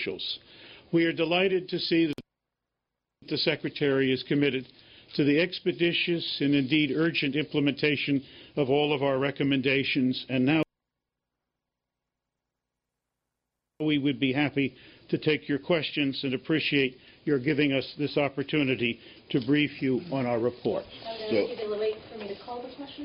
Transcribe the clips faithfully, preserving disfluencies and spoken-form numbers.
officials. We are delighted to see that the Secretary is committed to the expeditious and indeed urgent implementation of all of our recommendations, and now we would be happy to take your questions and appreciate your giving us this opportunity to brief you on our report. So, wait for me to call the question.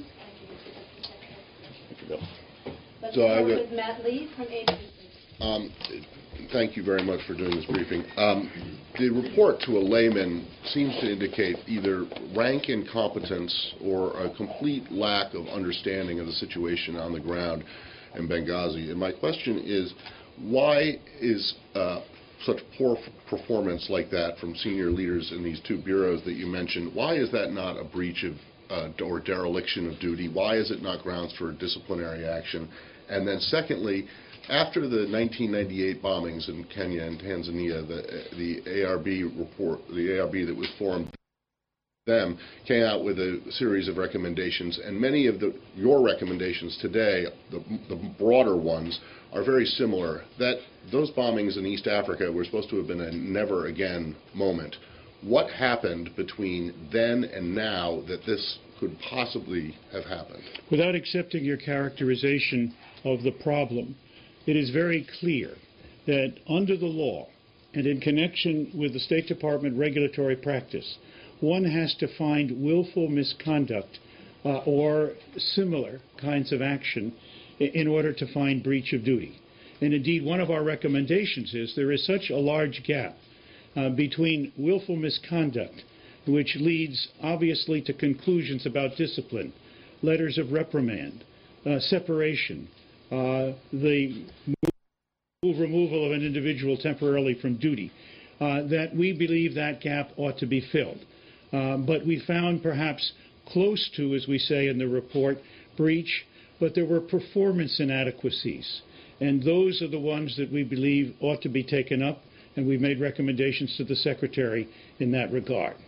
Thank you, Bill. Let's so start I with Matt Lee from A B C. Um, thank you very much for doing this briefing. Um, the report to a layman seems to indicate either rank incompetence or a complete lack of understanding of the situation on the ground in Benghazi. And my question is, why is uh, such poor performance like that from senior leaders in these two bureaus that you mentioned, why is that not a breach of uh, or dereliction of duty? Why is it not grounds for disciplinary action? And then secondly, after the nineteen ninety-eight bombings in Kenya and Tanzania, the, the A R B report, the A R B that was formed them, came out with a series of recommendations, and many of the, your recommendations today, the, the broader ones, are very similar. That those bombings in East Africa were supposed to have been a never again moment. What happened between then and now that this could possibly have happened? Without accepting your characterization of the problem, it is very clear that under the law and in connection with the State Department regulatory practice, one has to find willful misconduct uh, or similar kinds of action in order to find breach of duty. And indeed, one of our recommendations is there is such a large gap uh, between willful misconduct, which leads obviously to conclusions about discipline, letters of reprimand, uh, separation, uh, the move, removal of an individual temporarily from duty, uh, that we believe that gap ought to be filled. Uh, but we found perhaps close to, as we say in the report, breach, but there were performance inadequacies. And those are the ones that we believe ought to be taken up, and we've made recommendations to the Secretary in that regard.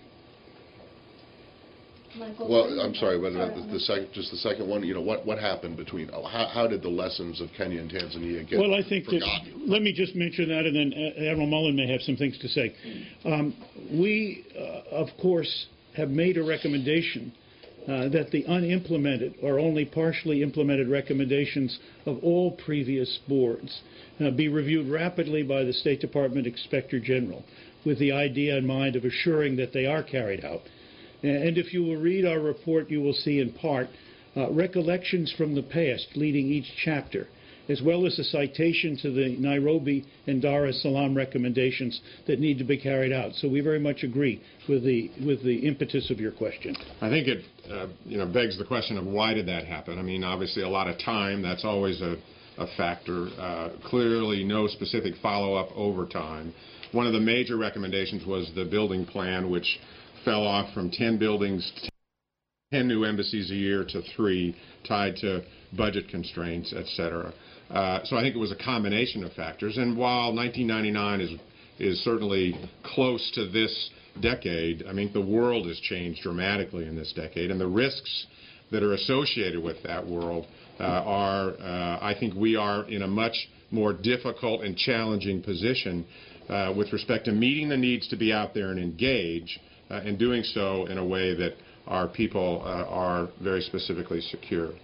Michael, well, I'm sorry, but the, the sec, just the second one, you know, what, what happened between, how, how did the lessons of Kenya and Tanzania get Well, I think forgotten? that, let me just mention that, and then Admiral Mullen may have some things to say. Um, we, uh, of course, have made a recommendation uh, that the unimplemented or only partially implemented recommendations of all previous boards uh, be reviewed rapidly by the State Department Inspector General with the idea in mind of assuring that they are carried out. And if you will read our report, you will see in part uh, recollections from the past leading each chapter, as well as a citation to the Nairobi and Dar es Salaam recommendations that need to be carried out. So we very much agree with the with the impetus of your question. I think it uh, you know begs the question of why did that happen? I mean, obviously a lot of time, that's always a, a factor. Uh, clearly no specific follow-up over time. One of the major recommendations was the building plan, which fell off from ten buildings, ten new embassies a year to three, tied to budget constraints, et cetera. Uh, so I think it was a combination of factors. And while nineteen ninety-nine is is certainly close to this decade, I mean, the world has changed dramatically in this decade, and the risks that are associated with that world uh, are, uh, I think we are in a much more difficult and challenging position uh, with respect to meeting the needs to be out there and engage, Uh, and doing so in a way that our people uh, are very specifically secure.